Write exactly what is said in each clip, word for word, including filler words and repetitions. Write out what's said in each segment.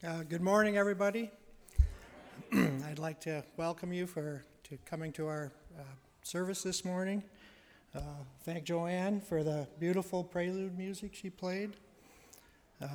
Uh, good morning, everybody. I'd like to welcome you for to coming to our uh, service this morning. Uh, thank Joanne for the beautiful prelude music she played. Uh,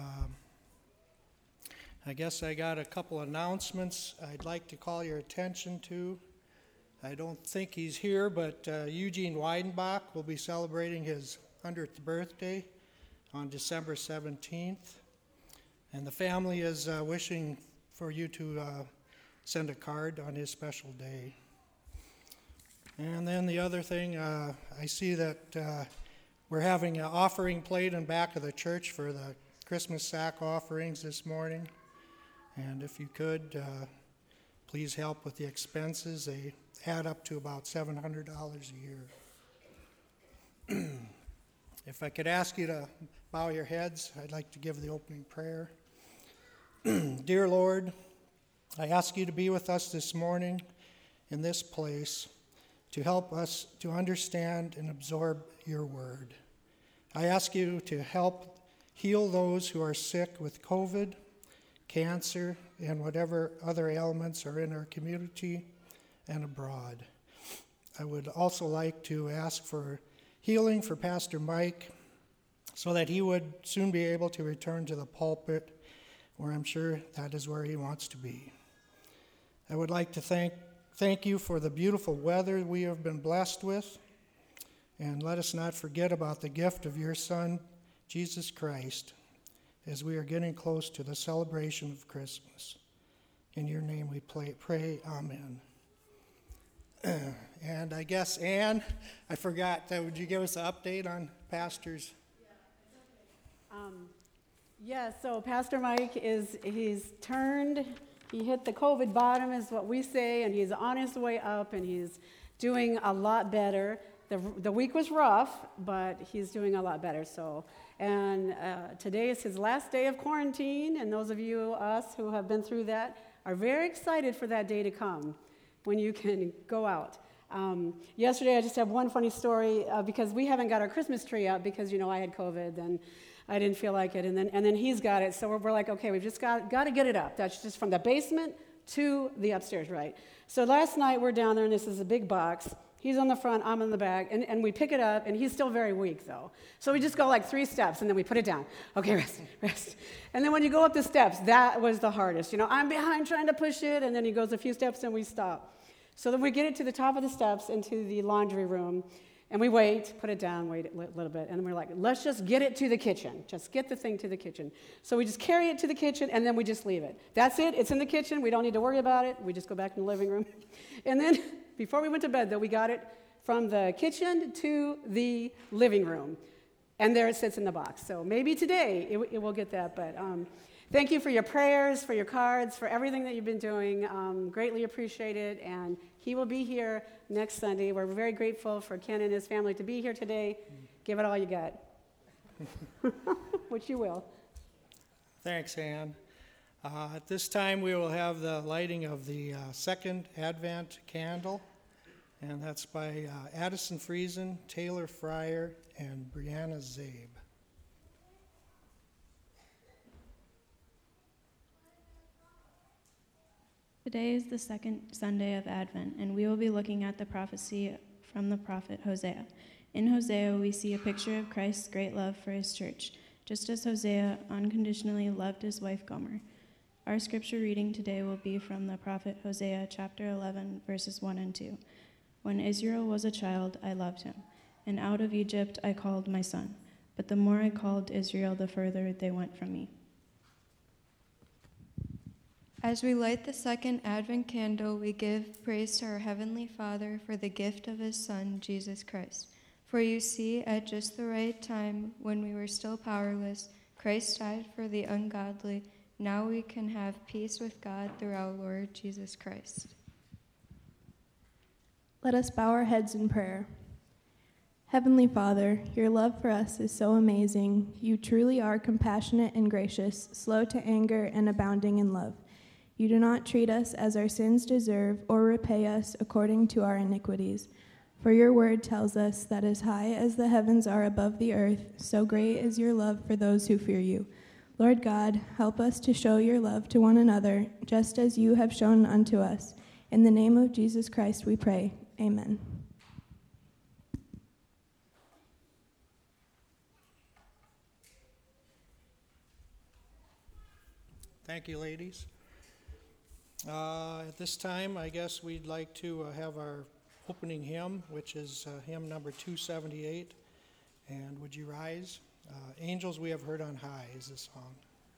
I guess I got a couple announcements I'd like to call your attention to. I don't think he's here, but uh, Eugene Weidenbach will be celebrating his hundredth birthday on December seventeenth. And the family is uh, wishing for you to uh, send a card on his special day. And then the other thing, uh, I see that uh, we're having an offering plate in back of the church for the Christmas sack offerings this morning. And if you could, uh, please help with the expenses. They add up to about seven hundred dollars a year. If I could ask you to bow your heads, I'd like to give the opening prayer. Dear Lord, I ask you to be with us this morning in this place to help us to understand and absorb your word. I ask you to help heal those who are sick with COVID, cancer, and whatever other ailments are in our community and abroad. I would also like to ask for healing for Pastor Mike so that he would soon be able to return to the pulpit, where I'm sure that is where he wants to be. I would like to thank thank you for the beautiful weather we have been blessed with, and let us not forget about the gift of your Son, Jesus Christ, as we are getting close to the celebration of Christmas. In your name we pray, pray amen. And I guess, Ann, I forgot, uh, would you give us an update on Pastor's? Um, yeah, so Pastor Mike is, he's turned, he hit the COVID bottom is what we say, and he's on his way up, and he's doing a lot better. The, the week was rough, but he's doing a lot better, so. And uh, today is his last day of quarantine, and those of you, us, who have been through that, are very excited for that day to come, when you can go out. Um, yesterday, I just have one funny story, uh, because we haven't got our Christmas tree up, because, you know, I had COVID, and I didn't feel like it, and then and then he's got it, so we're, we're like, okay, we've just got, got to get it up. That's just from the basement to the upstairs, right? So last night, we're down there, and this is a big box. He's on the front, I'm in the back, and, and we pick it up, and he's still very weak, though. So we just go like three steps, and then we put it down. Okay, rest, rest. And then when you go up the steps, that was the hardest. You know, I'm behind trying to push it, and then he goes a few steps, and we stop. So then we get it to the top of the steps into the laundry room, and we wait, put it down, wait a little bit, and then we're like, let's just get it to the kitchen. Just get the thing to the kitchen. So we just carry it to the kitchen, and then we just leave it. That's it. It's in the kitchen. We don't need to worry about it. We just go back in the living room. And then before we went to bed, though, we got it from the kitchen to the living room, and there it sits in the box. So maybe today it, it will get that, but um, thank you for your prayers, for your cards, for everything that you've been doing. Um, greatly appreciate it, and he will be here next Sunday. We're very grateful for Ken and his family to be here today. Give it all you got, which you will. Thanks, Ann. Uh, at this time, we will have the lighting of the uh, second Advent candle, and that's by uh, Addison Friesen, Taylor Fryer, and Brianna Zabe. Today is the second Sunday of Advent, and we will be looking at the prophecy from the prophet Hosea. In Hosea, we see a picture of Christ's great love for his church, just as Hosea unconditionally loved his wife Gomer. Our scripture reading today will be from the prophet Hosea, chapter eleven, verses one and two. When Israel was a child, I loved him, and out of Egypt I called my son. But the more I called Israel, the further they went from me. As we light the second Advent candle, we give praise to our Heavenly Father for the gift of his Son, Jesus Christ. For you see, at just the right time, when we were still powerless, Christ died for the ungodly. Now we can have peace with God through our Lord Jesus Christ. Let us bow our heads in prayer. Heavenly Father, your love for us is so amazing. You truly are compassionate and gracious, slow to anger and abounding in love. You do not treat us as our sins deserve or repay us according to our iniquities. For your word tells us that as high as the heavens are above the earth, so great is your love for those who fear you. Lord God, help us to show your love to one another, just as you have shown unto us. In the name of Jesus Christ we pray. Amen. Thank you, ladies. Uh, At this time, I guess we'd like to uh, have our opening hymn, which is uh, hymn number two seventy-eight. And would you rise? Uh, Angels We Have Heard on High is the song.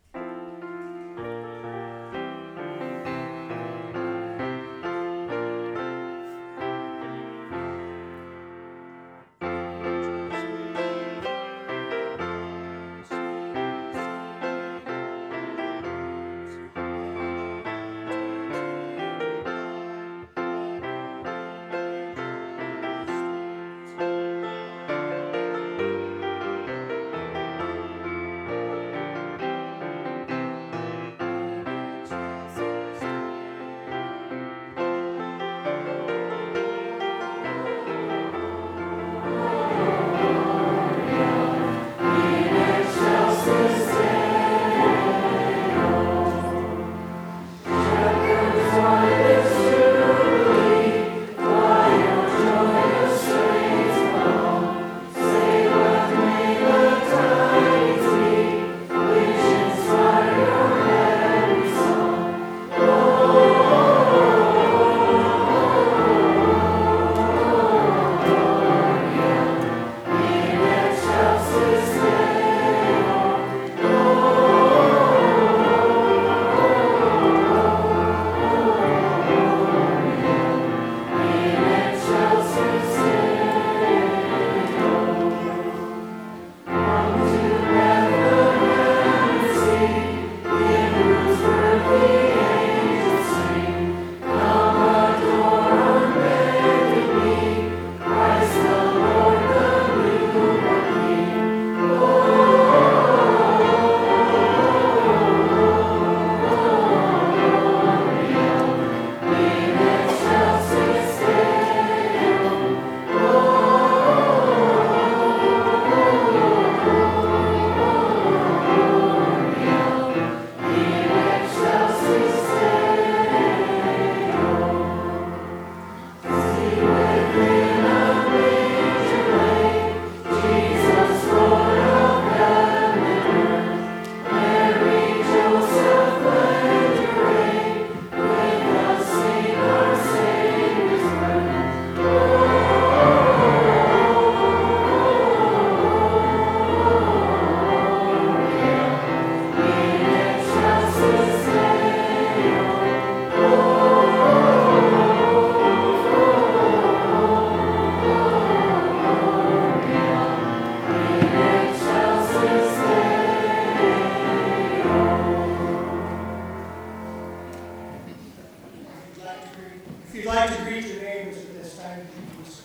If you'd like to greet your neighbors at this time, please.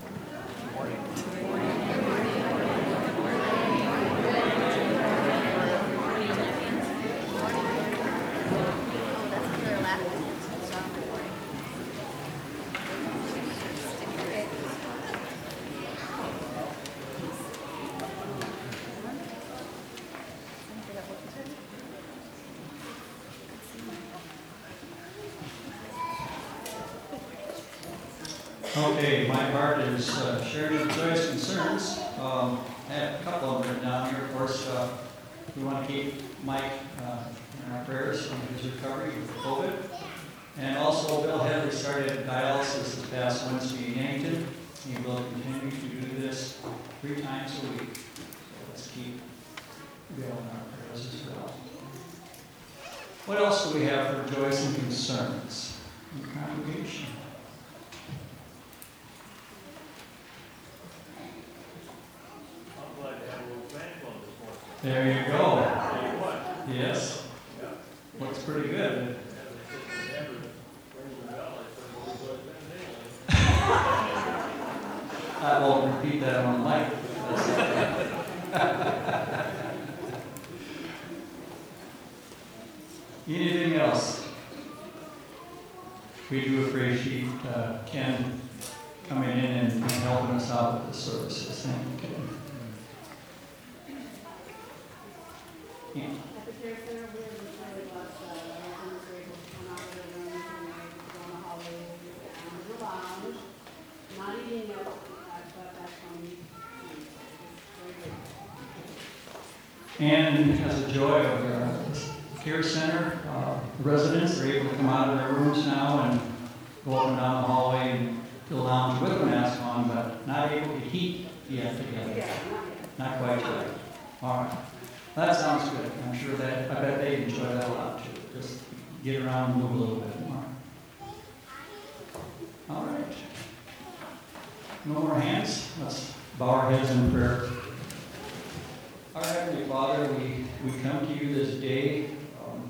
Okay, my part is uh, sharing the joyous concerns. Um, I have a couple of them written down here. Of course, uh, we want to keep Mike uh, in our prayers from his recovery with COVID. And also, Bill Headley started dialysis this past Wednesday in Yankton. He will continue to do this three times a week. So let's keep Bill in our prayers as well. What else do we have for joys and concerns in the congregation? There you go. Yes. Looks pretty good. I won't repeat that on the mic. Anything else? We do appreciate uh, Ken coming in and, and helping us out with the services. Thank you, Ken. Yeah. care center, we're just really blessed that our residents are able to come out of their rooms and they go in the hallways and sit down in the lounge. Not eating yet, uh, but that's when we eat. It's very good. And as a joy of the care center, uh, residents are able to come out of their rooms now and go up and down the hallway and to the lounge with a mask on, but not able to heat yet together. Yeah, not yet. Not quite yet. All right. That sounds good. I'm sure that, I bet they enjoy that a lot too. Just get around and move a little bit more. All right. No more hands? Let's bow our heads in prayer. Our Heavenly Father, we, we come to you this day um,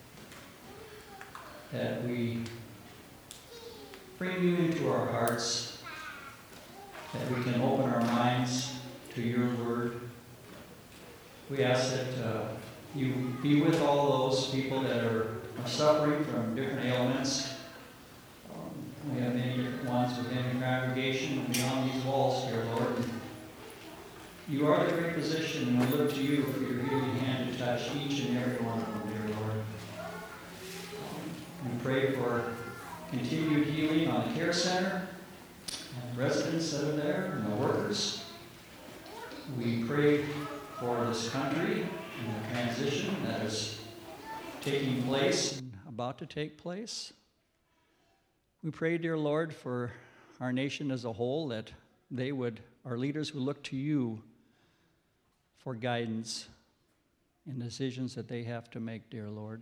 that we bring you into our hearts, that we can open our minds to your word. We ask that uh, you be with all those people that are, are suffering from different ailments. Um, we have many different ones within the congregation and beyond these walls here, Lord. You are the great physician, and we look to you for your healing hand to touch each and every one of them, dear Lord. Um, we pray for continued healing on the care center and residents that are there and the workers. We pray for this country and the transition that is taking place and about to take place. We pray, dear Lord, for our nation as a whole, that they would, our leaders would look to you for guidance in decisions that they have to make, dear Lord.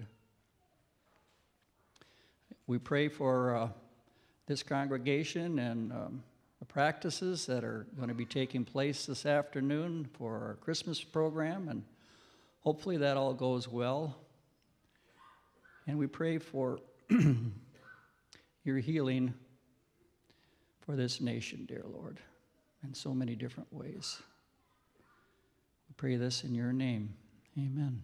We pray for uh, this congregation and um, the practices that are going to be taking place this afternoon for our Christmas program, and hopefully that all goes well. And we pray for your healing for this nation, dear Lord, in so many different ways. We pray this in your name. Amen.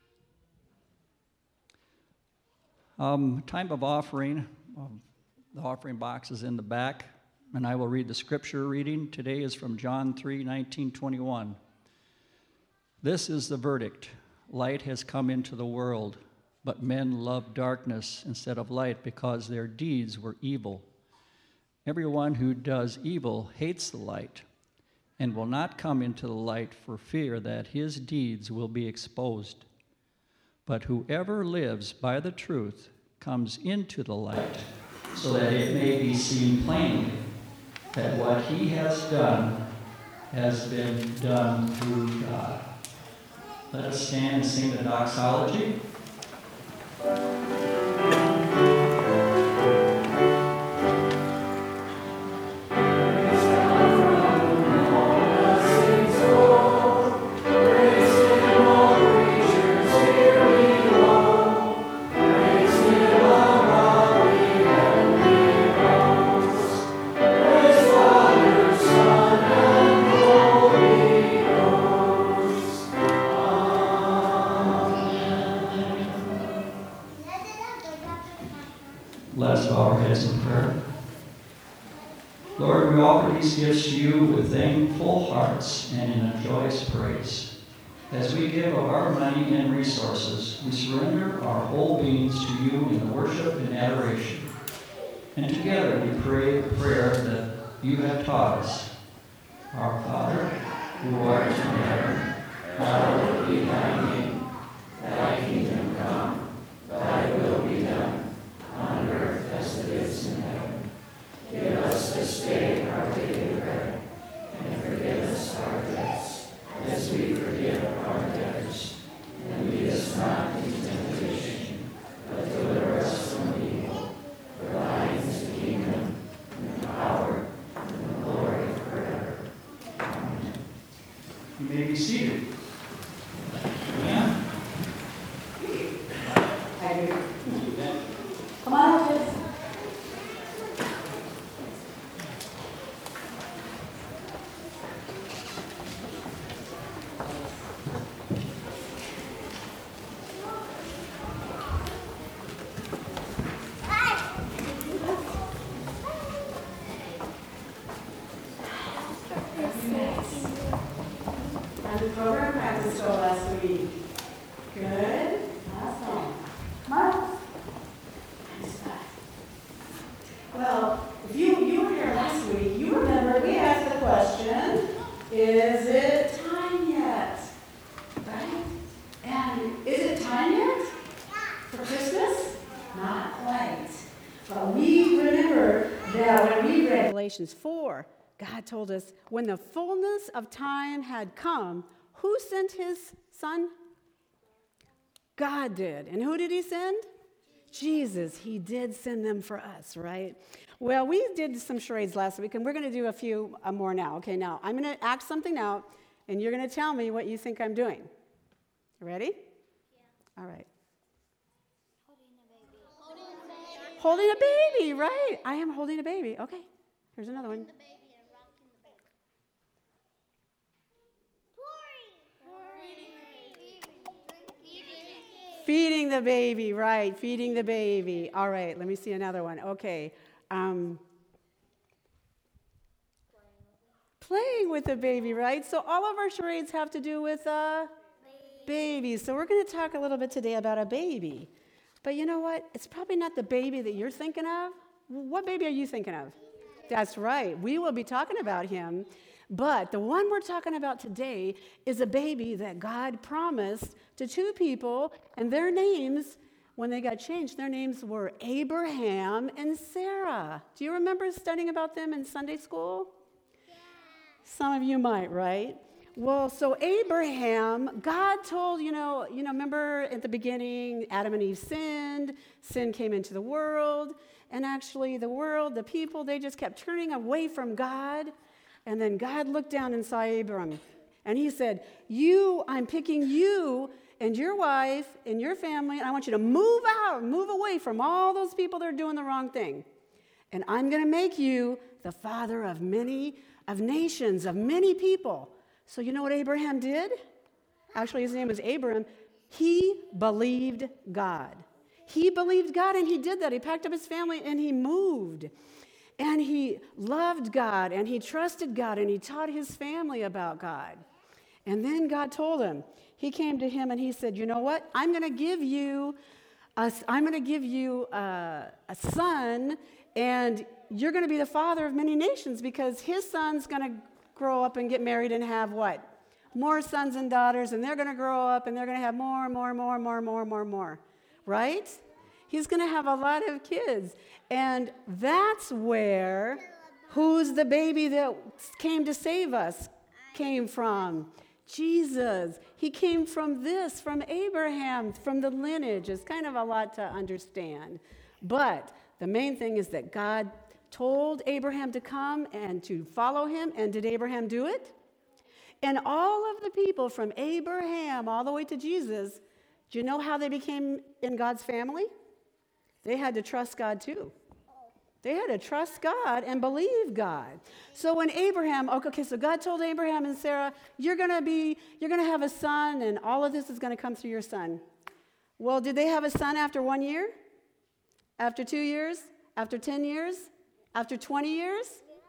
Um, time of offering. Um, the offering box is in the back, and I will read the scripture reading. Today is from John three, nineteen, twenty-one. This is the verdict. Light has come into the world, but men loved darkness instead of light because their deeds were evil. Everyone who does evil hates the light and will not come into the light for fear that his deeds will be exposed. But whoever lives by the truth comes into the light, so that it may be seen plainly that what he has done has been done through God. Let us stand and sing the doxology. Let's bow our heads in prayer. Lord, we offer these gifts to you with thankful hearts and in a joyous praise. As we give of our money and resources, we surrender our whole beings to you in worship and adoration. And together we pray the prayer that you have taught us. Our Father, who art in heaven, hallowed be thy name. Thy kingdom come, thy will be done, on earth as it is in heaven. Give us this day our daily bread, and forgive us our debts, as we forgive our debtors. And lead us not into temptation, but deliver us from evil. For thine is the kingdom, and the power, and the glory forever. Amen. You may be seated. Amen. Now, when we read Galatians four, God told us when the fullness of time had come, who sent his son? God did. And who did he send? Jesus. He did send them for us, right? Well, we did some charades last week, and we're going to do a few uh, more now. Okay, now I'm going to act something out, and you're going to tell me what you think I'm doing. Ready? Yeah. All right. Holding a baby. Holding a baby, right. I am holding a baby. Okay, here's another one. The baby and rocking the baby. Pouring. Feeding the baby, right, feeding the baby. All right, let me see another one. Okay. Um, playing with the baby, right? So all of our charades have to do with uh, babies. So we're going to talk a little bit today about a baby. But you know what? It's probably not the baby that you're thinking of. What baby are you thinking of? That's right. We will be talking about him. But the one we're talking about today is a baby that God promised to two people, and their names, when they got changed, their names were Abraham and Sarah. Do you remember studying about them in Sunday school? Yeah. Some of you might, right? Well, so Abraham, God told, you know, you know, remember at the beginning, Adam and Eve sinned, sin came into the world, and actually the world, the people, they just kept turning away from God. And then God looked down and saw Abram, and he said, you, I'm picking you and your wife and your family, and I want you to move out, move away from all those people that are doing the wrong thing. And I'm going to make you the father of many, of nations, of many people. So you know what Abraham did? Actually, his name was Abram. He believed God. He believed God, and he did that. He packed up his family, and he moved. And he loved God, and he trusted God, and he taught his family about God. And then God told him, he came to him and he said, you know what? I'm going to give you, a, I'm going to give you a, a son, and you're going to be the father of many nations, because his son's going to grow up and get married and have what? More sons and daughters, and they're going to grow up and they're going to have more and more and more and more and more and more and more. Right? He's going to have a lot of kids. And that's where who's the baby that came to save us came from? Jesus. He came from this, from Abraham, from the lineage. It's kind of a lot to understand. But the main thing is that God told Abraham to come and to follow him. And did Abraham do it? And all of the people from Abraham all the way to Jesus, do you know how they became in God's family? They had to trust God too. They had to trust God and believe God. So when Abraham, okay, so God told Abraham and Sarah, you're going to be, you're going to have a son, and all of this is going to come through your son. Well, did they have a son after one year? After two years? After ten years? After twenty years?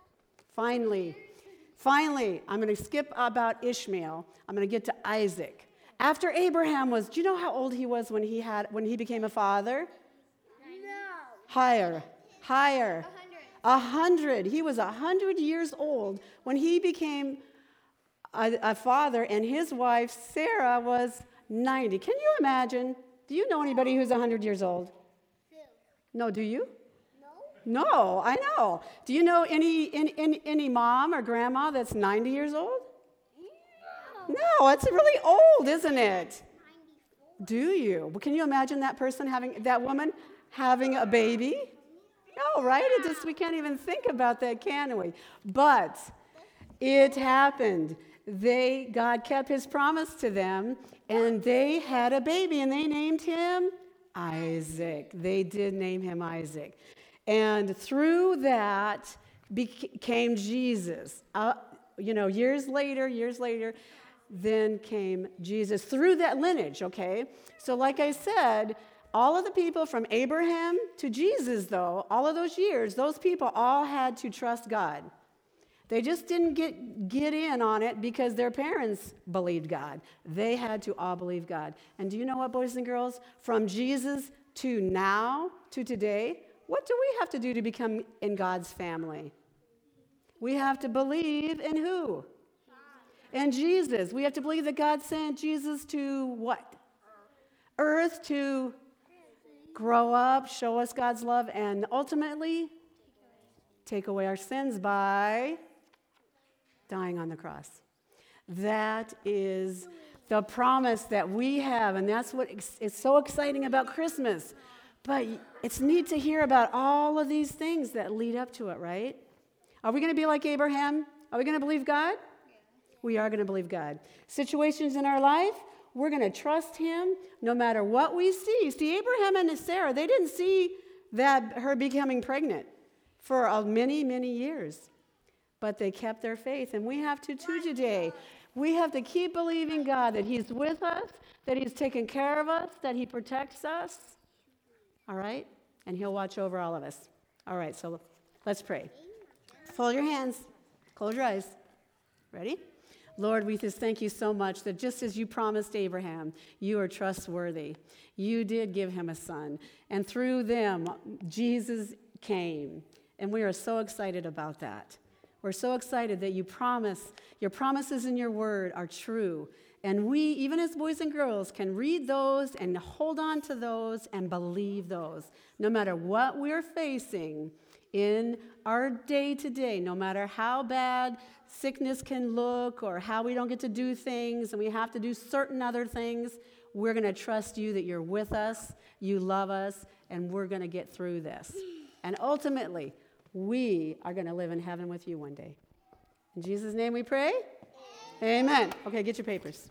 Finally, finally, I'm going to skip about Ishmael. I'm going to get to Isaac. After Abraham was, do you know how old he was when he had, when he became a father? Higher, higher. A hundred. He was a hundred years old when he became a, a father, and his wife, Sarah, was ninety. Can you imagine? Do you know anybody who's a hundred years old? No, do you? No. No, I know. Do you know any, any, any, any mom or grandma that's ninety years old? No. No, it's really old, isn't it? Do you? Well, can you imagine that person having, that woman having a baby? No, right? It just, we can't even think about that, can we? But it happened. They, God kept his promise to them, and they had a baby, and they named him Isaac. They did name him Isaac. And through that became Jesus. Uh, you know, years later, years later, then came Jesus through that lineage, okay? So like I said, all of the people from Abraham to Jesus, though, all of those years, those people all had to trust God. They just didn't get, get in on it because their parents believed God. They had to all believe God. And do you know what, boys and girls? From Jesus to now, to today, what do we have to do to become in God's family? We have to believe in who? God. In Jesus. We have to believe that God sent Jesus to what? Earth to grow up, show us God's love, and ultimately take away our sins by dying on the cross. That is the promise that we have, and that's what is so exciting about Christmas. But it's neat to hear about all of these things that lead up to it, right? Are we going to be like Abraham? Are we going to believe God? We are going to believe God. Situations in our life, we're going to trust him no matter what we see. See, Abraham and Sarah, they didn't see that her becoming pregnant for uh, many, many years. But they kept their faith, and we have to too today. We have to keep believing God that he's with us, that he's taking care of us, that he protects us. All right? And he'll watch over all of us. All right, so let's pray. Fold your hands. Close your eyes. Ready? Lord, we just thank you so much that just as you promised Abraham, you are trustworthy. You did give him a son. And through them, Jesus came. And we are so excited about that. We're so excited that you promise, your promises in your word are true. And we, even as boys and girls, can read those and hold on to those and believe those. No matter what we're facing in our day-to-day, no matter how bad sickness can look or how we don't get to do things and we have to do certain other things, we're going to trust you that you're with us, you love us, and we're going to get through this. And ultimately, we are going to live in heaven with you one day. In Jesus' name we pray. Amen. Amen. Okay, get your papers.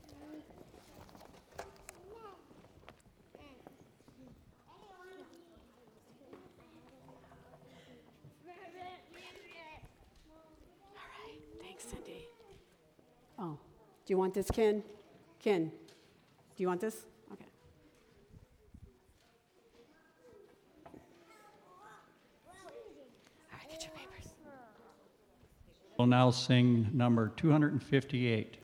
All right. Thanks, Cindy. Oh, do you want this, Ken? Ken, do you want this? Okay. All right, get your papers. We'll now sing number two hundred fifty-eight.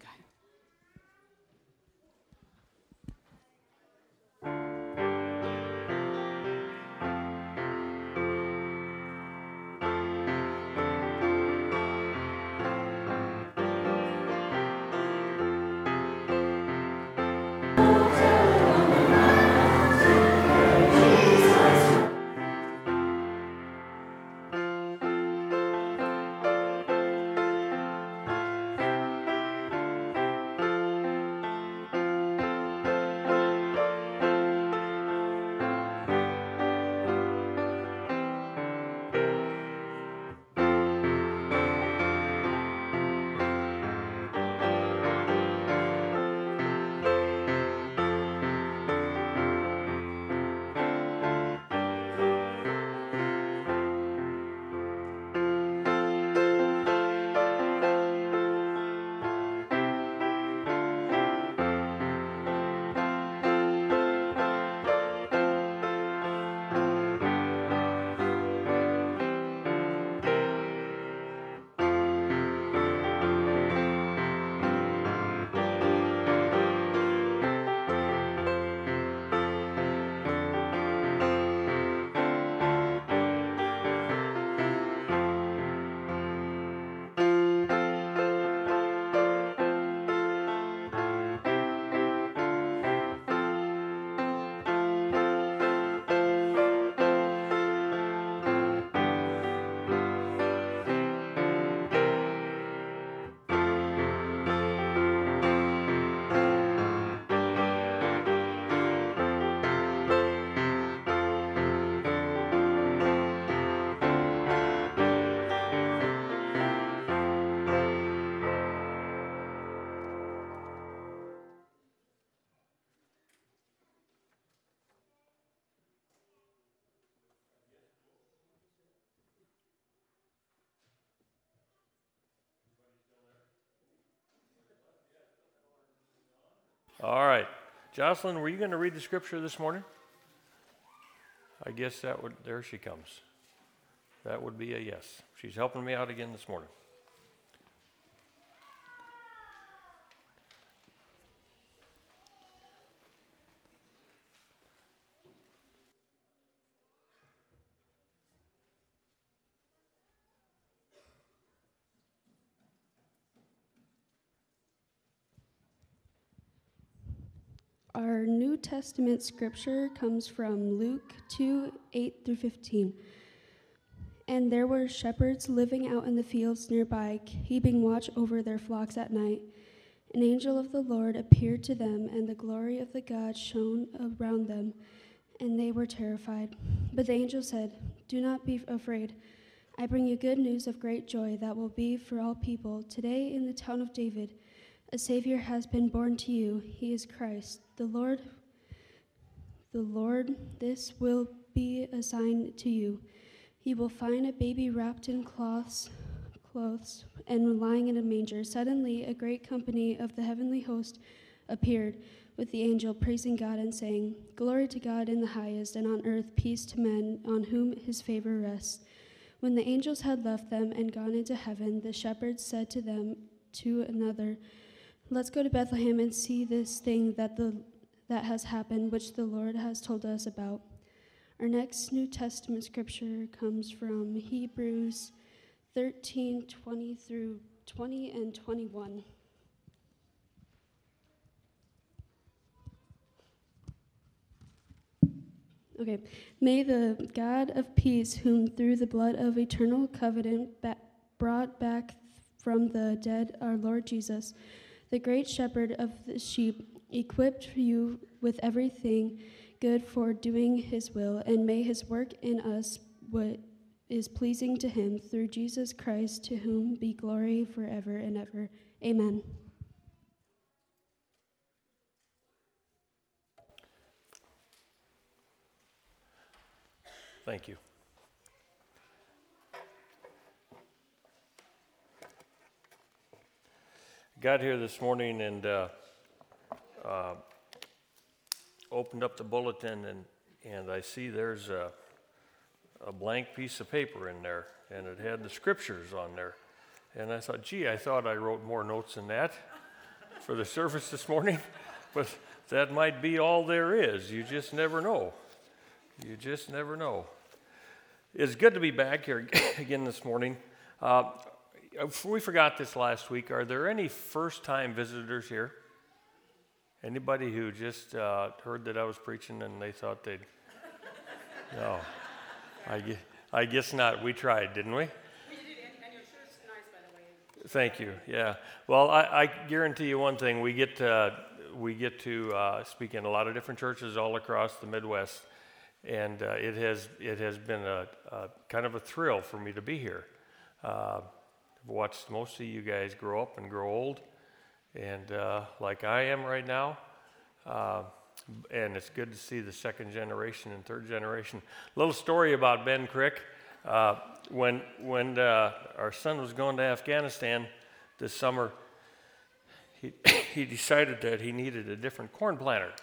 All right. Jocelyn, were you going to read the scripture this morning? I guess that would, there she comes. That would be a yes. She's helping me out again this morning. Our New Testament scripture comes from Luke two, eight through fifteen. And there were shepherds living out in the fields nearby, keeping watch over their flocks at night. An angel of the Lord appeared to them, and the glory of the God shone around them, and they were terrified. But the angel said, "Do not be afraid. I bring you good news of great joy that will be for all people. Today in the town of David, a Savior has been born to you. He is Christ, the Lord. The Lord, this will be a sign to you. You will find a baby wrapped in cloths, clothes and lying in a manger." Suddenly, a great company of the heavenly host appeared with the angel, praising God and saying, "Glory to God in the highest, and on earth peace to men on whom his favor rests." When the angels had left them and gone into heaven, the shepherds said to them to another, "Let's go to Bethlehem and see this thing that the that has happened, which the Lord has told us about." Our next New Testament scripture comes from Hebrews thirteen, twenty through twenty and twenty-one. Okay. May the God of peace, whom through the blood of eternal covenant ba- brought back from the dead our Lord Jesus, the great shepherd of the sheep, equip you with everything good for doing his will, and may his work in us what is pleasing to him through Jesus Christ, to whom be glory forever and ever. Amen. Thank you. Got here this morning and uh, uh, opened up the bulletin, and, and I see there's a, a blank piece of paper in there, and it had the scriptures on there. And I thought, gee, I thought I wrote more notes than that for the service this morning, but that might be all there is. You just never know. You just never know. It's good to be back here again this morning. Uh, we forgot this last week. Are there any first-time visitors here? Anybody who just uh, heard that I was preaching and they thought they'd... No, I guess, I guess not. We tried, didn't we? We did, and, and your shirt's nice, by the way. Thank you. Yeah. Well, I, I guarantee you one thing. We get to, we get to uh, speak in a lot of different churches all across the Midwest, and uh, it has it has been a, a kind of a thrill for me to be here. Uh, I've watched most of you guys grow up and grow old, and uh, like I am right now. Uh, and it's good to see the second generation and third generation. Little story about Ben Crick. Uh, when when uh, our son was going to Afghanistan this summer, he he decided that he needed a different corn planter.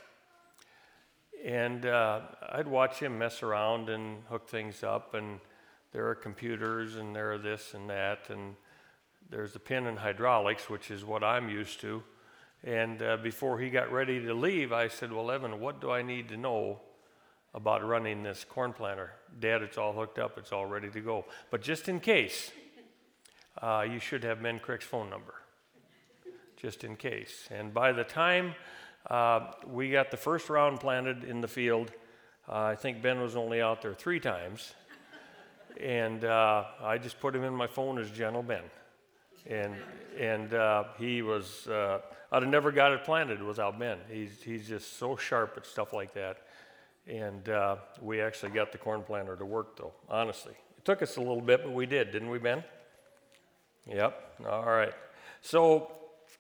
And uh, I'd watch him mess around and hook things up, and there are computers, and there are this and that, and there's the pin and hydraulics, which is what I'm used to. And uh, before he got ready to leave, I said, "Well, Evan, what do I need to know about running this corn planter?" "Dad, it's all hooked up. It's all ready to go. But just in case, uh, you should have Ben Crick's phone number, just in case." And by the time uh, we got the first round planted in the field, uh, I think Ben was only out there three times. And uh, I just put him in my phone as Gentle Ben. And and uh, he was, uh, I'd have never got it planted without Ben. He's he's just so sharp at stuff like that. And uh, we actually got the corn planter to work, though, honestly. It took us a little bit, but we did, didn't we, Ben? Yep, all right. So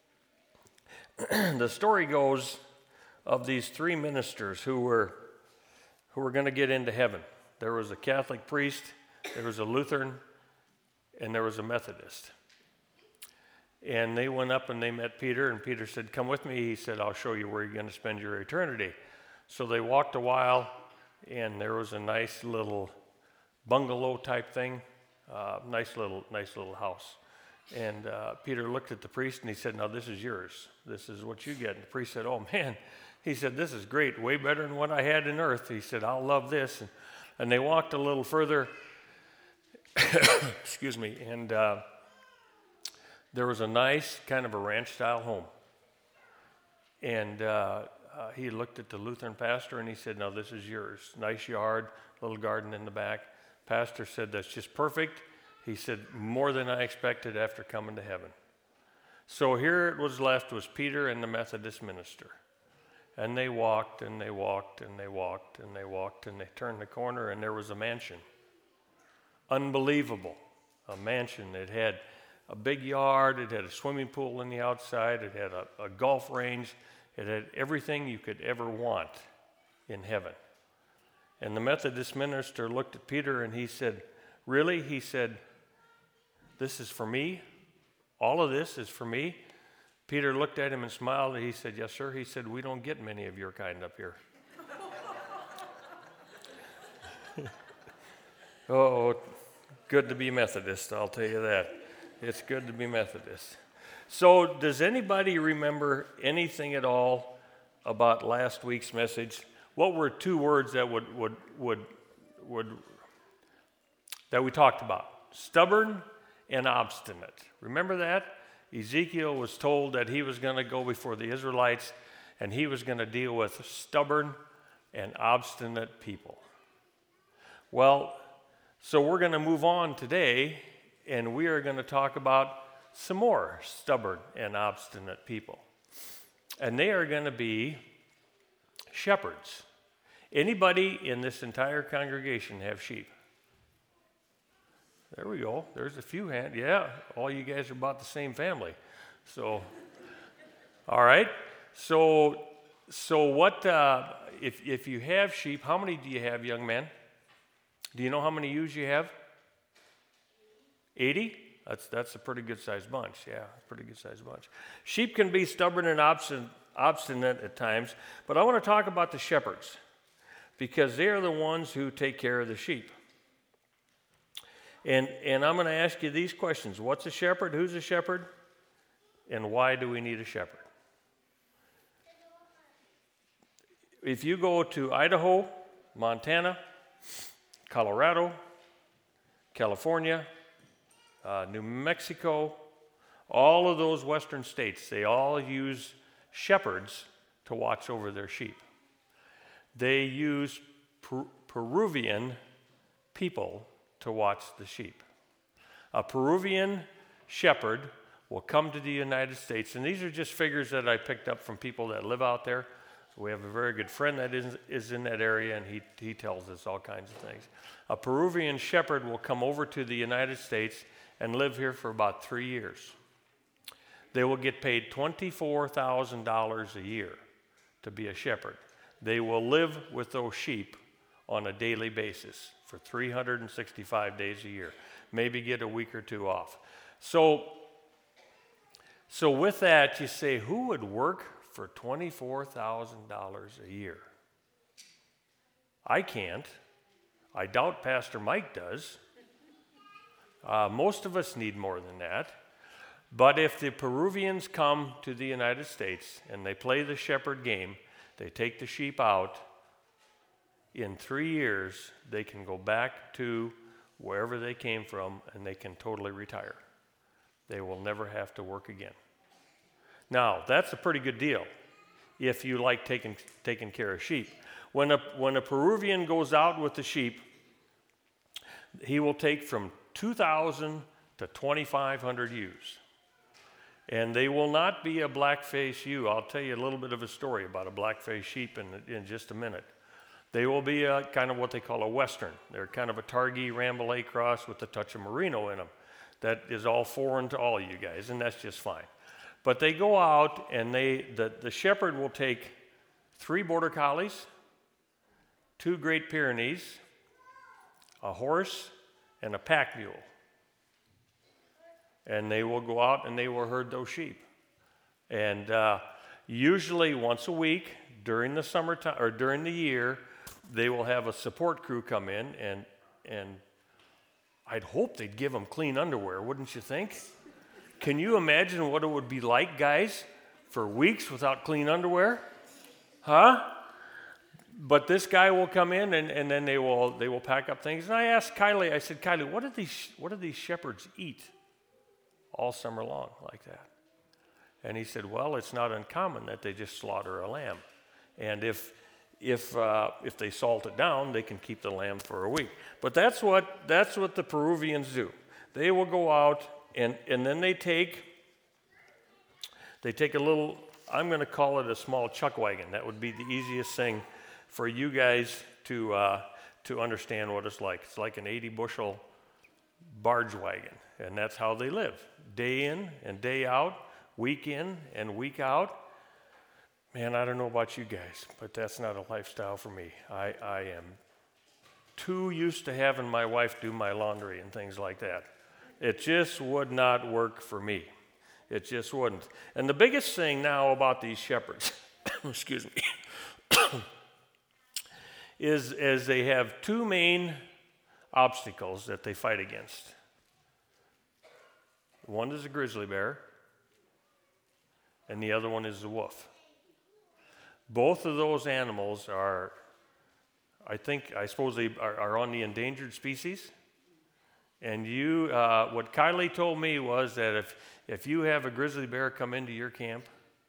the story goes of these three ministers who were who were going to get into heaven. There was a Catholic priest, there was a Lutheran, and there was a Methodist. And they went up and they met Peter, and Peter said, "Come with me." He said, "I'll show you where you're going to spend your eternity." So they walked a while, and there was a nice little bungalow type thing, uh, nice little nice little house. And uh, Peter looked at the priest, and he said, "Now this is yours. This is what you get." And the priest said, "Oh, man." He said, "This is great, way better than what I had in earth." He said, "I'll love this." And, and they walked a little further, excuse me, and uh, there was a nice kind of a ranch-style home. And uh, uh, he looked at the Lutheran pastor, and he said, "Now this is yours. Nice yard, little garden in the back." Pastor said, that's just perfect. He said, more than I expected after coming to heaven. So here it was left was Peter and the Methodist minister. And they walked and they walked and they walked and they walked and they turned the corner and there was a mansion. Unbelievable. A mansion. It had a big yard. It had a swimming pool in the outside. It had a, a golf range. It had everything you could ever want in heaven. And the Methodist minister looked at Peter and he said, really? He said, this is for me? All of this is for me? Peter looked at him and smiled and he said, yes, sir. He said, we don't get many of your kind up here. Oh, good to be Methodist, I'll tell you that. It's good to be Methodist. So does anybody remember anything at all about last week's message? What were two words that would would would would that we talked about? Stubborn and obstinate. Remember that? Ezekiel was told that he was going to go before the Israelites and he was going to deal with stubborn and obstinate people. Well, so we're going to move on today and we are going to talk about some more stubborn and obstinate people. And they are going to be shepherds. Anybody in this entire congregation have sheep? There we go. There's a few hands. Yeah, all you guys are about the same family. So, all right. So, so what? Uh, if if you have sheep, how many do you have, young man? Do you know how many ewes you have? eighty? That's that's a pretty good sized bunch. Yeah, pretty good sized bunch. Sheep can be stubborn and obstinate, obstinate at times, but I want to talk about the shepherds because they are the ones who take care of the sheep. And, and I'm going to ask you these questions. What's a shepherd? Who's a shepherd? And why do we need a shepherd? If you go to Idaho, Montana, Colorado, California, uh, New Mexico, all of those western states, they all use shepherds to watch over their sheep. They use per- Peruvian people to watch the sheep. A Peruvian shepherd will come to the United States, and these are just figures that I picked up from people that live out there. We have a very good friend that is, is in that area, and he, he tells us all kinds of things. A Peruvian shepherd will come over to the United States and live here for about three years. They will get paid twenty-four thousand dollars a year to be a shepherd. They will live with those sheep on a daily basis for three hundred sixty-five days a year, maybe get a week or two off. So, so with that, you say, who would work for twenty-four thousand dollars a year? I can't. I doubt Pastor Mike does. Uh, most of us need more than that. But if the Peruvians come to the United States and they play the shepherd game, they take the sheep out, in three years, they can go back to wherever they came from and they can totally retire. They will never have to work again. Now, that's a pretty good deal if you like taking, taking care of sheep. When a, when a Peruvian goes out with the sheep, he will take from two thousand to twenty-five hundred ewes. And they will not be a black-faced ewe. I'll tell you a little bit of a story about a black-faced sheep in, in just a minute. They will be a, kind of what they call a Western. They're kind of a Targhee Rambouillet cross with a touch of Merino in them. That is all foreign to all you guys, and that's just fine. But they go out, and they the, the shepherd will take three Border Collies, two Great Pyrenees, a horse, and a pack mule. And they will go out and they will herd those sheep. And uh, usually once a week during the summertime or during the year, they will have a support crew come in, and and I'd hope they'd give them clean underwear, wouldn't you think? Can you imagine what it would be like, guys, for weeks without clean underwear? Huh? But this guy will come in, and, and then they will they will pack up things. And I asked Kylie, I said, Kylie, what do these what do these shepherds eat all summer long like that? And he said, well, it's not uncommon that they just slaughter a lamb. And if if uh, if they salt it down, they can keep the lamb for a week. But that's what that's what the Peruvians do. They will go out and and then they take they take a little. I'm going to call it a small chuck wagon. That would be the easiest thing for you guys to uh, to understand what it's like. It's like an eighty bushel barge wagon, and that's how they live, day in and day out, week in and week out. Man, I don't know about you guys, but that's not a lifestyle for me. I, I am too used to having my wife do my laundry and things like that. It just would not work for me. It just wouldn't. And the biggest thing now about these shepherds, excuse me, is, is they have two main obstacles that they fight against. One is a grizzly bear, and the other one is the wolf. Both of those animals are, I think, I suppose they are, are on the endangered species. And you, uh, what Kylie told me was that if, if you have a grizzly bear come into your camp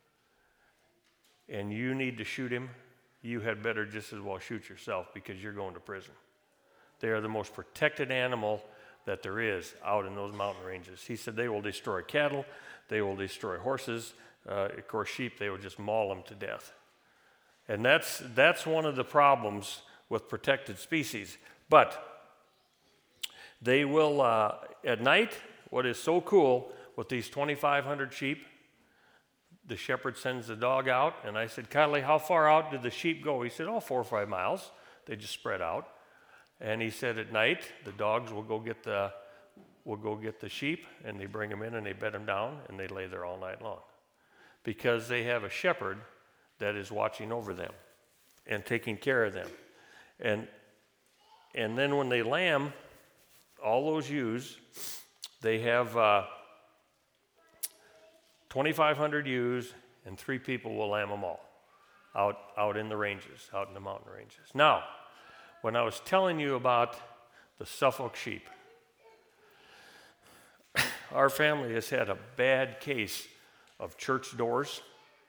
and you need to shoot him, you had better just as well shoot yourself because you're going to prison. They are the most protected animal that there is out in those mountain ranges. He said they will destroy cattle, they will destroy horses, uh, of course sheep, they will just maul them to death. And that's that's one of the problems with protected species. But they will, uh, at night, what is so cool with these twenty-five hundred sheep, the shepherd sends the dog out, and I said, Kylie, how far out did the sheep go? He said, oh, four or five miles. They just spread out. And he said at night, the dogs will go get the will go get the sheep, and they bring them in, and they bed them down, and they lay there all night long. Because they have a shepherd that is watching over them and taking care of them. And and then when they lamb, all those ewes, they have uh, twenty-five hundred ewes, and three people will lamb them all out, out in the ranges, out in the mountain ranges. Now, when I was telling you about the Suffolk sheep, our family has had a bad case of church doors.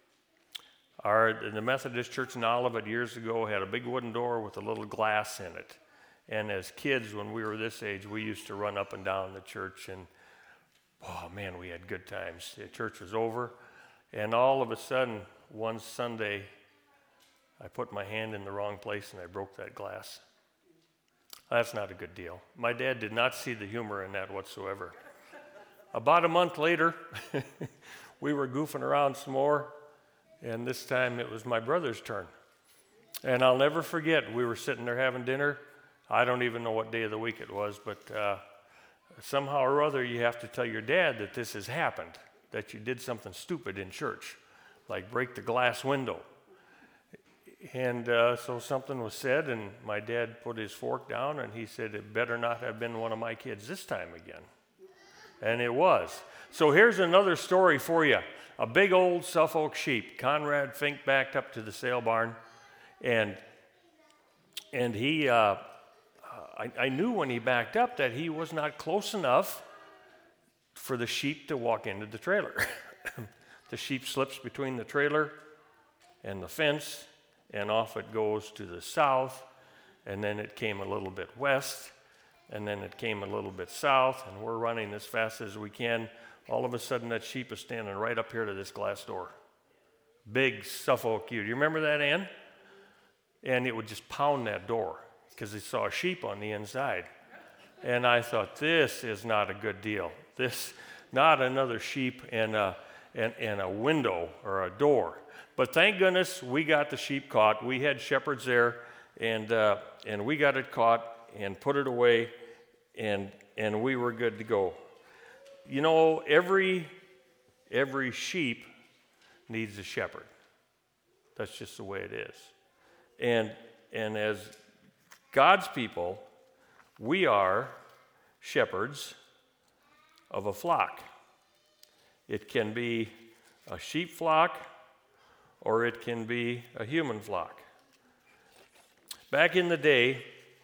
Our, the Methodist Church in Olivet years ago had a big wooden door with a little glass in it. And as kids, when we were this age, we used to run up and down the church, and oh man, we had good times. The church was over, and all of a sudden, one Sunday, I put my hand in the wrong place and I broke that glass. That's not a good deal. My dad did not see the humor in that whatsoever. About a month later, we were goofing around some more, and this time it was my brother's turn. And I'll never forget, we were sitting there having dinner. I don't even know what day of the week it was, but uh, somehow or other you have to tell your dad that this has happened, that you did something stupid in church, like break the glass window. And uh, so something was said, and my dad put his fork down, and he said, it better not have been one of my kids this time again. And it was. So here's another story for you. A big old Suffolk sheep. Conrad Fink backed up to the sale barn, and and he, uh, I, I knew when he backed up that he was not close enough for the sheep to walk into the trailer. The sheep slips between the trailer and the fence, and off it goes to the south, and then it came a little bit west, and then it came a little bit south, and we're running as fast as we can. All of a sudden, that sheep is standing right up here to this glass door. Big Suffolk ewe. Do you remember that, Ann? And it would just pound that door because they saw a sheep on the inside. And I thought, this is not a good deal. This, not another sheep and a, and, and a window or a door. But thank goodness we got the sheep caught. We had shepherds there, and uh, and we got it caught and put it away, and and we were good to go. You know, every every sheep needs a shepherd. That's just the way it is. And and as God's people, we are shepherds of a flock. It can be a sheep flock, or it can be a human flock. Back in the day,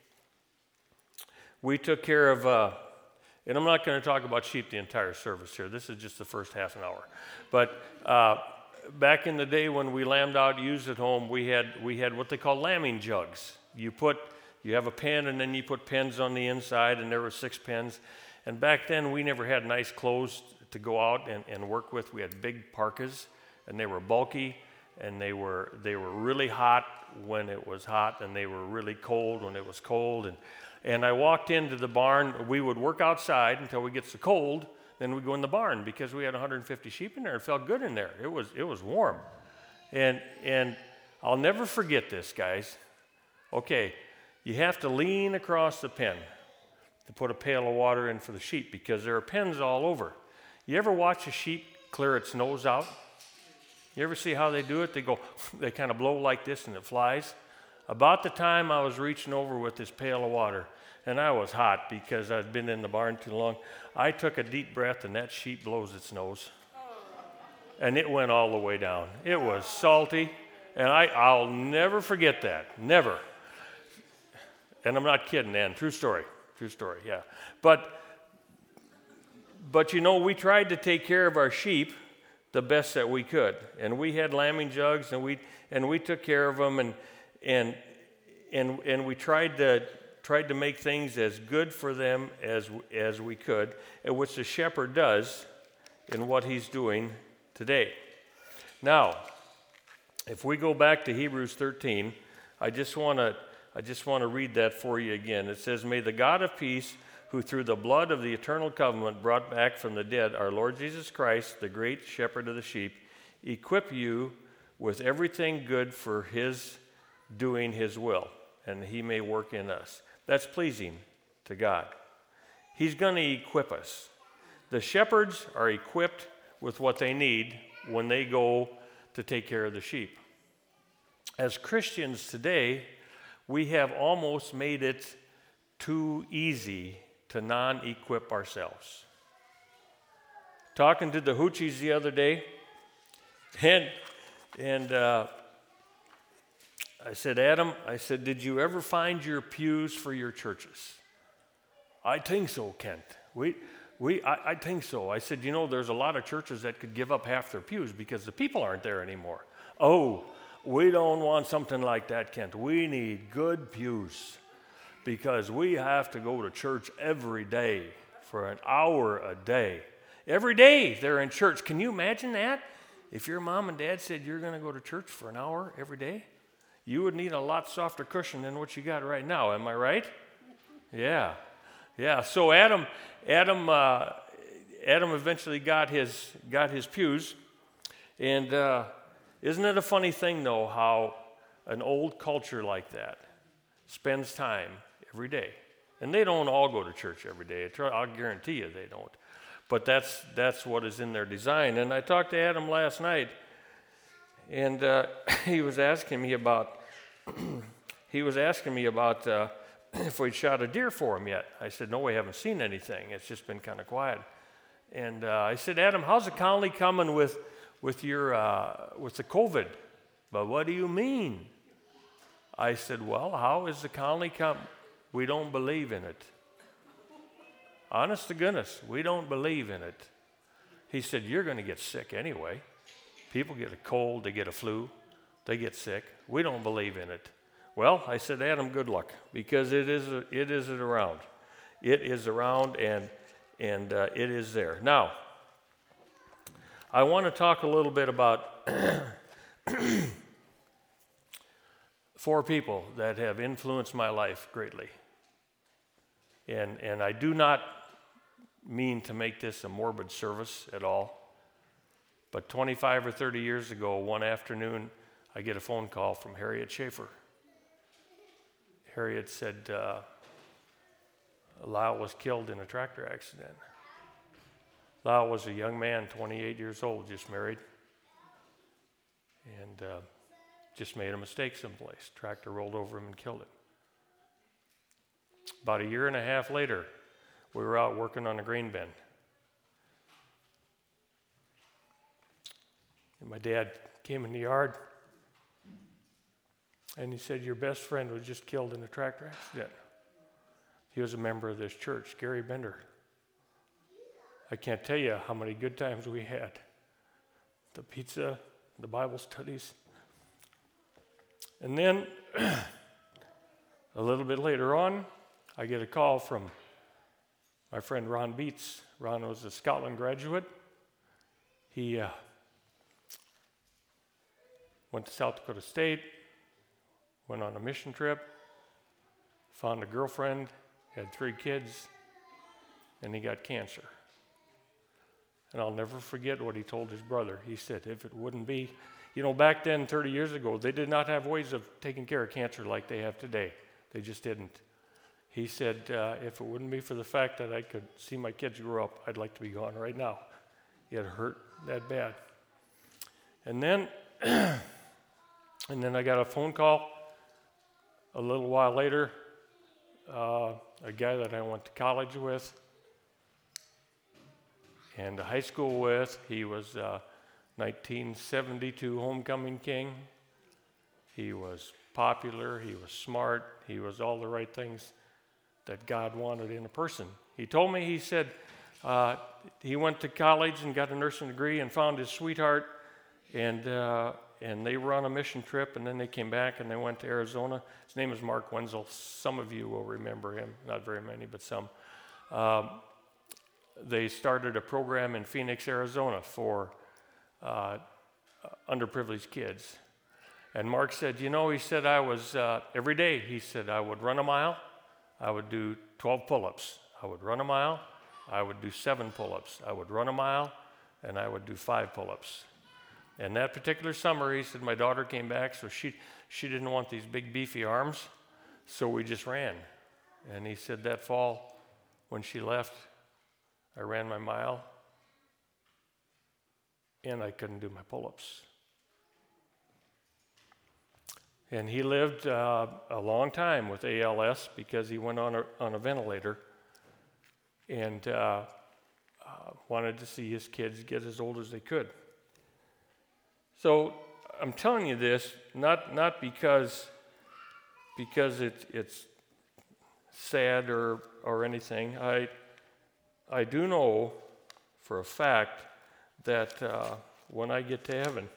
we took care of, uh, and I'm not going to talk about sheep the entire service here. This is just the first half an hour. But uh, back in the day when we lambed out ewes at home, we had we had what they call lambing jugs. You put you have a pen, and then you put pens on the inside, and there were six pens. And back then, we never had nice clothes to go out and, and work with. We had big parkas, and they were bulky, and they were they were really hot when it was hot, and they were really cold when it was cold. And and I walked into the barn. We would work outside until we get so cold. Then we'd go in the barn because we had one hundred fifty sheep in there. It felt good in there. It was it was warm, and and I'll never forget this, guys. Okay, you have to lean across the pen to put a pail of water in for the sheep because there are pens all over. You ever watch a sheep clear its nose out? You ever see how they do it? They go, they kind of blow like this and it flies. About the time I was reaching over with this pail of water, and I was hot because I'd been in the barn too long, I took a deep breath and that sheep blows its nose. And it went all the way down. It was salty, and I, I'll never forget that, never. And I'm not kidding, Ann, true story, true story, yeah. But, but you know, we tried to take care of our sheep the best that we could. And we had lambing jugs, and we and we took care of them, and and and and we tried to tried to make things as good for them as as we could, and which the shepherd does in what he's doing today. Now, if we go back to Hebrews thirteen, I just want to I just want to read that for you again. It says, "May the God of peace, who through the blood of the eternal covenant brought back from the dead our Lord Jesus Christ, the great shepherd of the sheep, equip you with everything good for his doing his will, and he may work in us." That's pleasing to God. He's going to equip us. The shepherds are equipped with what they need when they go to take care of the sheep. As Christians today, we have almost made it too easy to non-equip ourselves. Talking to the hoochies the other day, and and uh, I said, Adam, I said, did you ever find your pews for your churches? I think so, Kent. We we I, I think so. I said, you know, there's a lot of churches that could give up half their pews because the people aren't there anymore. Oh, we don't want something like that, Kent. We need good pews, because we have to go to church every day for an hour a day. Every day they're in church. Can you imagine that? If your mom and dad said you're going to go to church for an hour every day, you would need a lot softer cushion than what you got right now. Am I right? Yeah. Yeah. So Adam, Adam, uh, Adam eventually got his got his pews, and uh, isn't it a funny thing though how an old culture like that spends time every day? And they don't all go to church every day. I'll guarantee you they don't. But that's that's what is in their design. And I talked to Adam last night, and uh, he was asking me about he was asking me about uh, if we'd shot a deer for him yet. I said, no, we haven't seen anything. It's just been kind of quiet. And uh, I said, Adam, how's the colony coming with with your uh, with the COVID? But what do you mean? I said, well, how is the colony come? We don't believe in it. Honest to goodness, we don't believe in it. He said, you're going to get sick anyway. People get a cold, they get a flu, they get sick. We don't believe in it. Well, I said, Adam, good luck, because it is it is around. It is around, and and uh, it is there. Now, I want to talk a little bit about four people that have influenced my life greatly. And and I do not mean to make this a morbid service at all, but twenty-five or thirty years ago, one afternoon, I get a phone call from Harriet Schaefer. Harriet said uh, Lyle was killed in a tractor accident. Lyle was a young man, twenty-eight years old, just married, and uh, just made a mistake someplace. Tractor rolled over him and killed him. About a year and a half later, we were out working on a grain bin. And my dad came in the yard, and he said, your best friend was just killed in a tractor accident. He was a member of this church, Gary Bender. I can't tell you how many good times we had. The pizza, the Bible studies. And then a little bit later on, I get a call from my friend Ron Beets. Ron was a Scotland graduate. He uh, went to South Dakota State, went on a mission trip, found a girlfriend, had three kids, and he got cancer. And I'll never forget what he told his brother. He said, if it wouldn't be, you know, back then, thirty years ago, they did not have ways of taking care of cancer like they have today. They just didn't. He said, uh, if it wouldn't be for the fact that I could see my kids grow up, I'd like to be gone right now. It hurt that bad. And then, and then I got a phone call a little while later, uh, a guy that I went to college with and to high school with. He was uh, nineteen seventy-two homecoming king. He was popular, he was smart, he was all the right things that God wanted in a person. He told me, he said, uh, he went to college and got a nursing degree and found his sweetheart, and uh, and they were on a mission trip, and then they came back and they went to Arizona. His name is Mark Wenzel. Some of you will remember him, not very many, but some. Um, they started a program in Phoenix, Arizona for uh, underprivileged kids. And Mark said, you know, he said, I was, uh, every day, he said, I would run a mile, I would do twelve pull-ups. I would run a mile, I would do seven pull-ups. I would run a mile, and I would do five pull-ups. And that particular summer, he said, my daughter came back, so she, she didn't want these big, beefy arms, so we just ran. And he said that fall, when she left, I ran my mile, and I couldn't do my pull-ups. And he lived uh, a long time with A L S because he went on a, on a ventilator and uh, uh, wanted to see his kids get as old as they could. So I'm telling you this not not because because it, it's sad or or anything. I I do know for a fact that uh, when I get to heaven,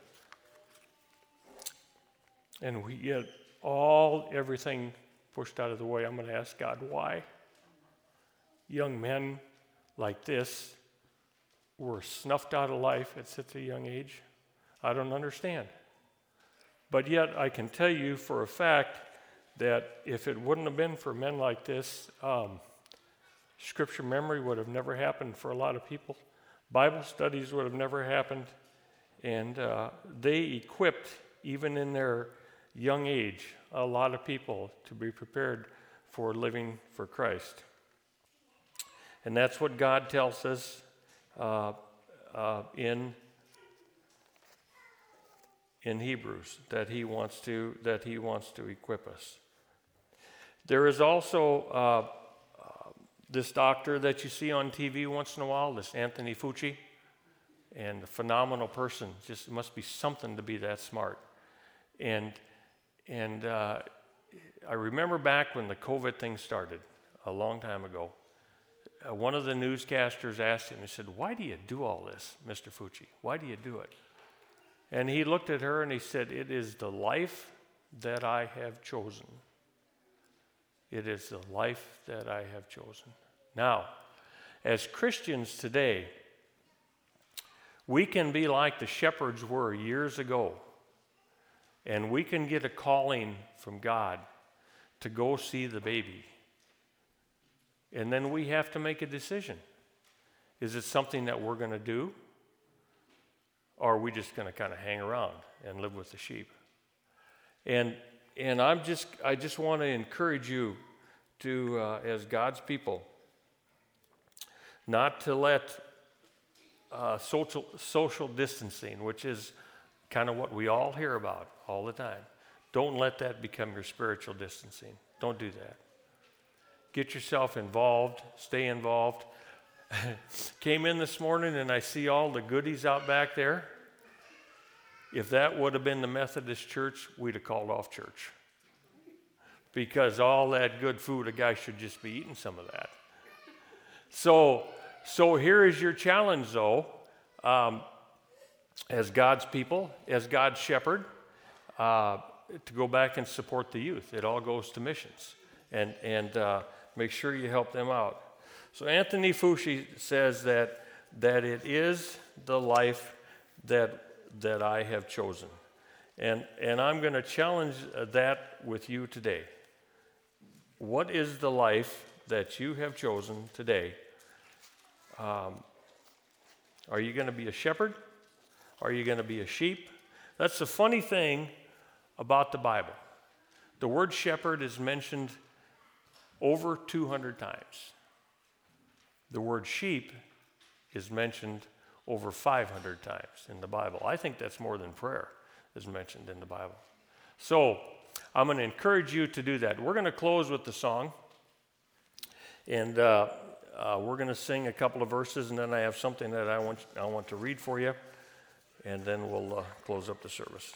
and we get all, everything pushed out of the way, I'm going to ask God why. Young men like this were snuffed out of life at such a young age. I don't understand. But yet I can tell you for a fact that if it wouldn't have been for men like this, um, scripture memory would have never happened for a lot of people. Bible studies would have never happened. And uh, they equipped, even in their young age, a lot of people to be prepared for living for Christ. And that's what God tells us uh, uh, in in Hebrews, that He wants to that He wants to equip us. There is also uh, uh, this doctor that you see on T V once in a while, this Anthony Fauci, and a phenomenal person. Just must be something to be that smart. And And uh, I remember back when the COVID thing started, a long time ago, uh, one of the newscasters asked him, he said, why do you do all this, Mister Fauci? Why do you do it? And he looked at her and he said, it is the life that I have chosen. It is the life that I have chosen. Now, as Christians today, we can be like the shepherds were years ago. And we can get a calling from God to go see the baby. And then we have to make a decision. Is it something that we're going to do? Or are we just going to kind of hang around and live with the sheep? And and I'm just I just want to encourage you to, uh, as God's people, not to let uh, social social distancing, which is kind of what we all hear about all the time. Don't let that become your spiritual distancing. Don't do that. Get yourself involved. Stay involved. Came in this morning and I see all the goodies out back there. If that would have been the Methodist church, we'd have called off church. Because all that good food, a guy should just be eating some of that. So, so here is your challenge, though. Um, as God's people, as God's shepherd, uh, to go back and support the youth. It all goes to missions, and and uh, make sure you help them out. So Anthony Foushee says that that it is the life that that I have chosen, and and I'm going to challenge that with you today. What is the life that you have chosen today? Um, are you going to be a shepherd? Are you going to be a sheep? That's the funny thing about the Bible. The word shepherd is mentioned over two hundred times. The word sheep is mentioned over five hundred times in the Bible. I think that's more than prayer is mentioned in the Bible. So I'm going to encourage you to do that. We're going to close with the song, and uh, uh, we're going to sing a couple of verses, and then I have something that I want I want to read for you, and then we'll uh, close up the service.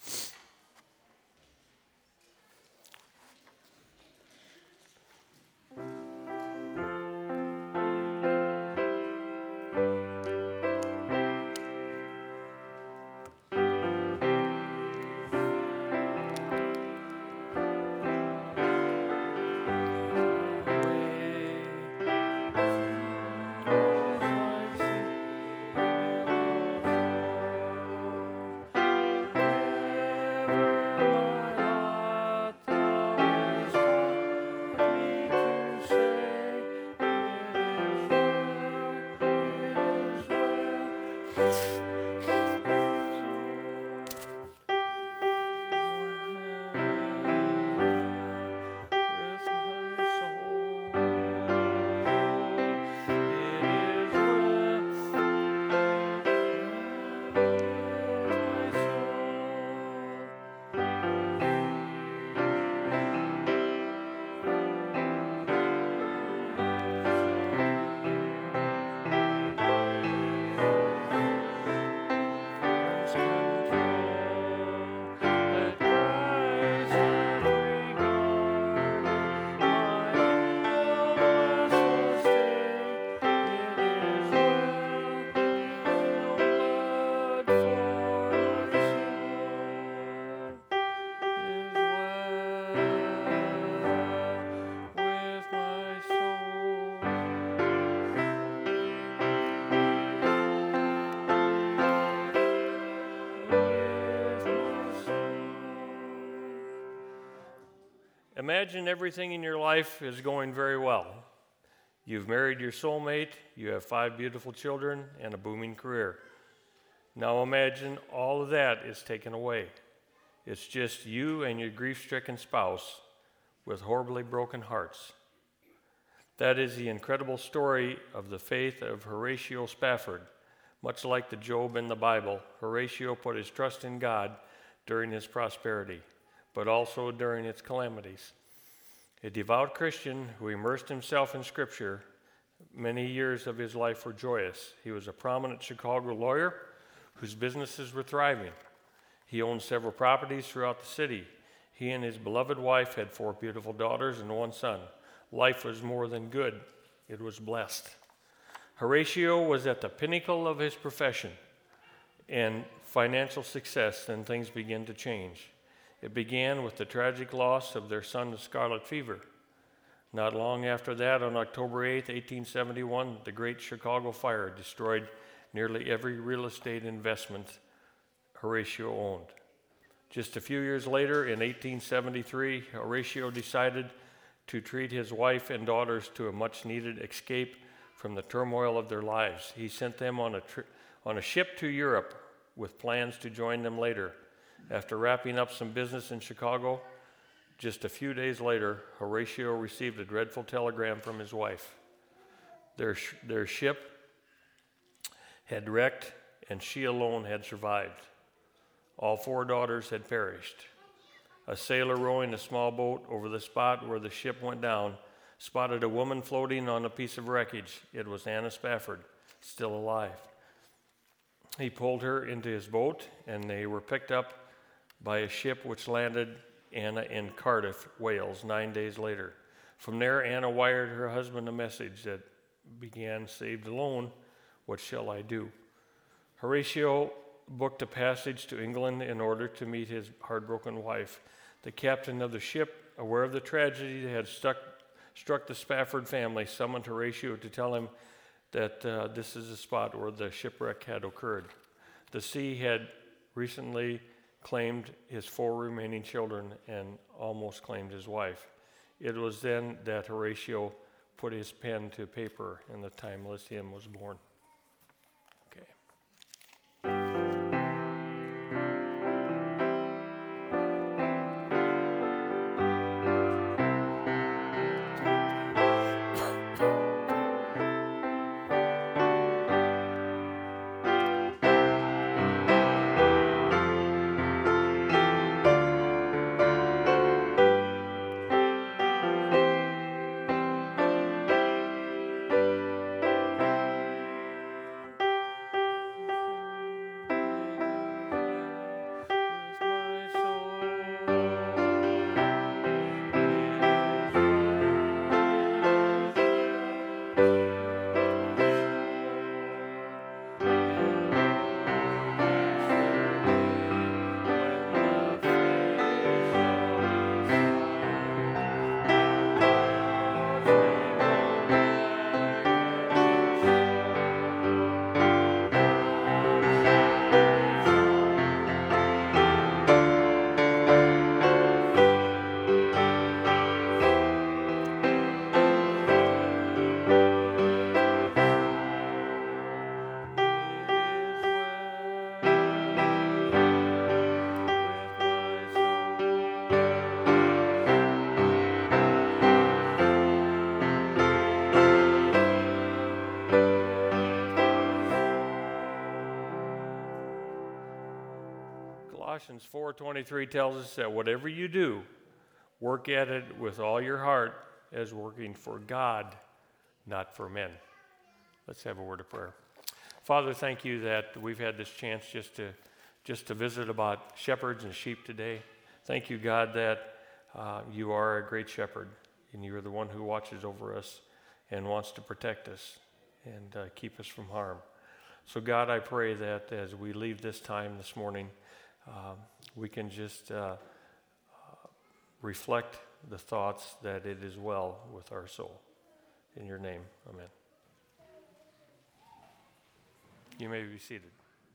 Imagine everything in your life is going very well. You've married your soulmate, you have five beautiful children, and a booming career. Now imagine all of that is taken away. It's just you and your grief-stricken spouse with horribly broken hearts. That is the incredible story of the faith of Horatio Spafford. Much like the Job in the Bible, Horatio put his trust in God during his prosperity, but also during its calamities. A devout Christian who immersed himself in Scripture, many years of his life were joyous. He was a prominent Chicago lawyer whose businesses were thriving. He owned several properties throughout the city. He and his beloved wife had four beautiful daughters and one son. Life was more than good. It was blessed. Horatio was at the pinnacle of his profession and financial success, then things began to change. It began with the tragic loss of their son to scarlet fever. Not long after that, on October eighth, eighteen seventy-one, the Great Chicago Fire destroyed nearly every real estate investment Horatio owned. Just a few years later, in eighteen seventy-three, Horatio decided to treat his wife and daughters to a much-needed escape from the turmoil of their lives. He sent them on a, tri- on a ship to Europe with plans to join them later. After wrapping up some business in Chicago, just a few days later, Horatio received a dreadful telegram from his wife. Their, sh- their ship had wrecked, and she alone had survived. All four daughters had perished. A sailor rowing a small boat over the spot where the ship went down spotted a woman floating on a piece of wreckage. It was Anna Spafford, still alive. He pulled her into his boat, and they were picked up by a ship which landed Anna in Cardiff, Wales, nine days later. From there, Anna wired her husband a message that began, "Saved alone, what shall I do?" Horatio booked a passage to England in order to meet his heartbroken wife. The captain of the ship, aware of the tragedy that had stuck, struck the Spafford family, summoned Horatio to tell him that uh, this is the spot where the shipwreck had occurred. The sea had recently claimed his four remaining children and almost claimed his wife. It was then that Horatio put his pen to paper and the timeless hymn was born. Okay. Colossians four twenty-three tells us that whatever you do, work at it with all your heart as working for God, not for men. Let's have a word of prayer. Father, thank you that we've had this chance just to just to visit about shepherds and sheep today. Thank you, God, that uh, you are a great shepherd, and you are the one who watches over us and wants to protect us and uh, keep us from harm. So, God, I pray that as we leave this time this morning, uh, we can just uh, uh, reflect the thoughts that it is well with our soul. In your name, amen. You may be seated.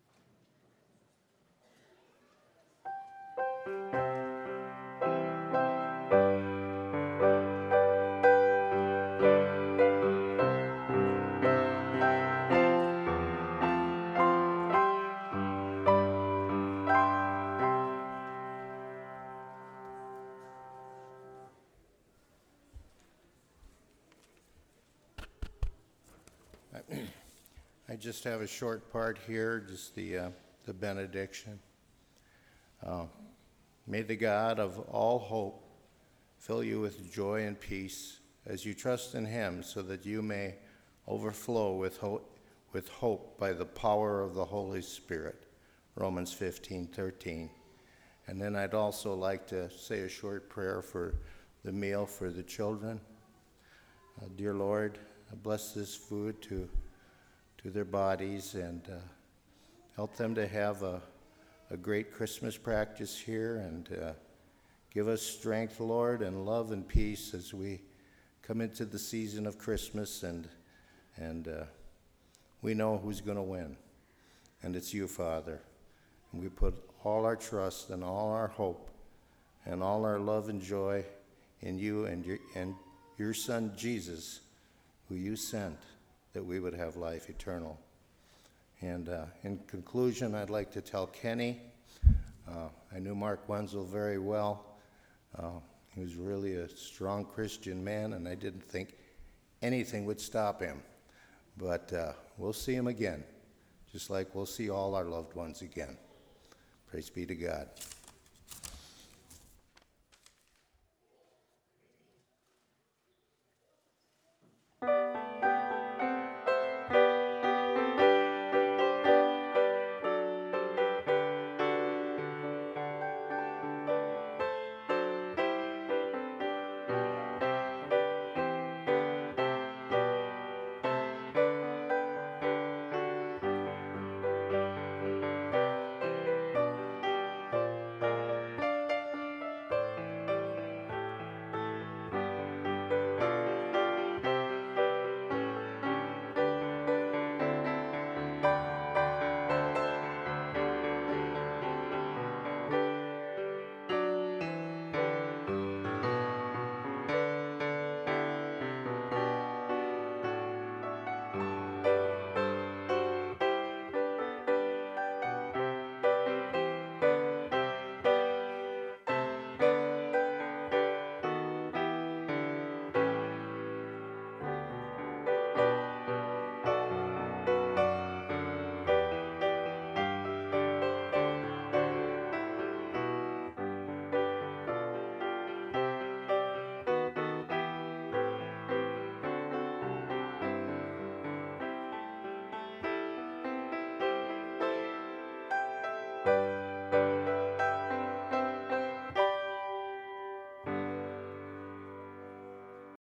I just have a short part here, just the, uh, the benediction. Uh, may the God of all hope fill you with joy and peace as you trust in him, so that you may overflow with hope, with hope by the power of the Holy Spirit. Romans fifteen thirteen. And then I'd also like to say a short prayer for the meal for the children. Uh, dear Lord, bless this food to to their bodies and uh, help them to have a, a great Christmas practice here, and uh, give us strength, Lord, and love and peace as we come into the season of Christmas, and and uh, we know who's going to win, and it's you, Father. And we put all our trust and all our hope and all our love and joy in you and your, and your Son, Jesus, who you sent, that we would have life eternal. And uh, in conclusion, I'd like to tell Kenny, uh, I knew Mark Wenzel very well. Uh, he was really a strong Christian man, and I didn't think anything would stop him. But uh, we'll see him again, just like we'll see all our loved ones again. Praise be to God.